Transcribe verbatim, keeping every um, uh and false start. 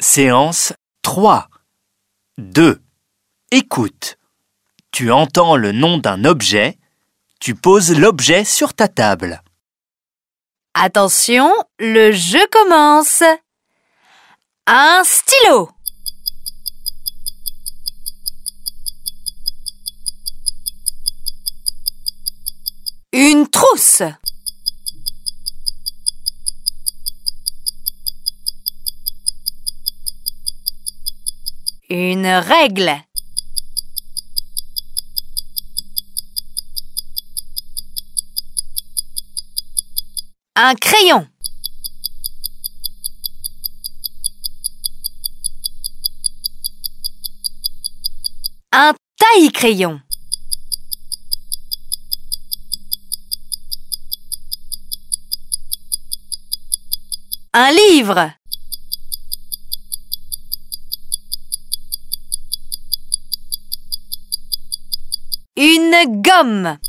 Séance trois. deux. Écoute. Tu entends le nom d'un objet. Tu poses l'objet sur ta table. Attention, le jeu commence. Un stylo. Une trousse. Une règle. Un crayon. Un taille-crayon. Un livre. Une gomme.